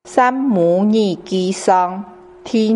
撒母耳記上第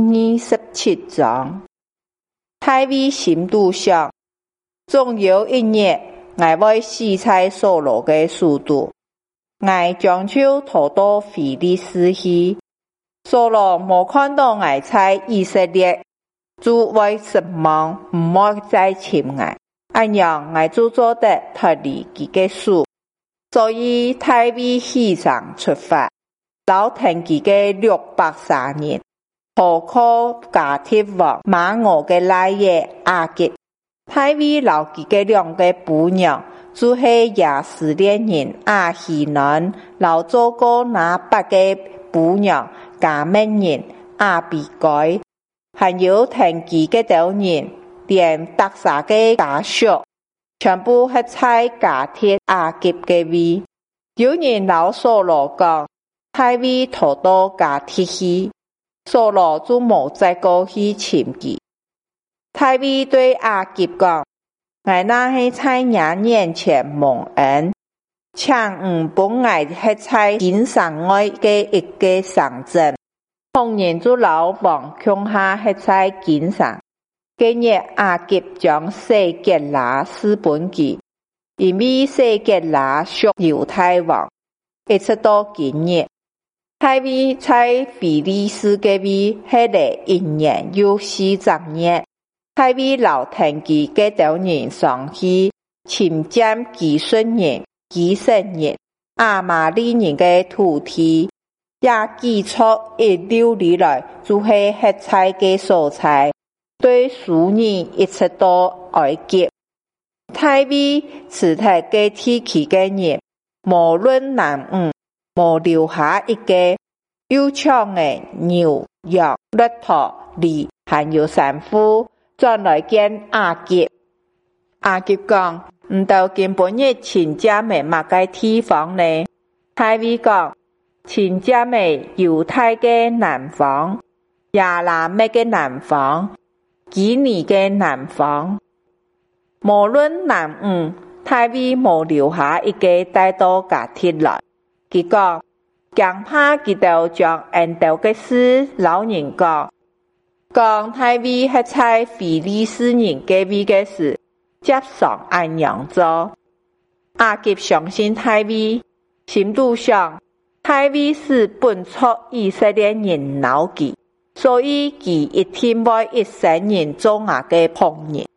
27章。大衛心肚想，總有一日，我要死在掃羅的手中，我將手投到非利士去。掃羅沒看到我在以色列，就會失望，唔會再尋我，按樣我就做得脫離佢嘅手。所以大衛起床出發，留停佢嘅630人，投靠加特王瑪俄嘅奶爺亞吉。大衛留佢嘅兩個婦娘，就是亞斯連人亞希蘭，留做過那8個婦娘加冕人亞比該，還有停佢嘅頭人，連特撒嘅家屬，全部係在加特亞吉嘅位。有人老掃羅講，大衛逃到加特去，掃羅就冇再過去尋佢。大衛對亞吉講，我那係在你面前蒙恩，請本我係在經上外嘅一個上陣，同人就老王窮下係在經上。今日亞吉將西結拿私本佢，因為西結拿屬猶太王，一直到今日，大衛在非利士嘅位係嚟1年又40年。大衛留停佢嘅頭人上去侵佔基順人、基色人、亞瑪利人嘅土地，也記出一流以來就係黑菜嘅蔬菜，對屬人一直到埃及。大衛此台嘅地區嘅人，無論男女，無留下一個有槍嘅牛、羊、駱駝、驢，還有山夫。轉來見亞吉，亞吉講，唔到今本日親家妹乜個地方呢？大衛講，親家妹猶太嘅南方，亞拉麥嘅南方，基尼嘅南方。無論男女，大衛無留下一個帶到加特來。佢講，驚怕佢哋將恩道嘅事老人講。講大衛係在非利士人嘅位嘅事，接上按樣做。亞吉相信大衛，心肚想大衛是本出以色列人腦記，所以佢一定會一生人做我嘅僕人。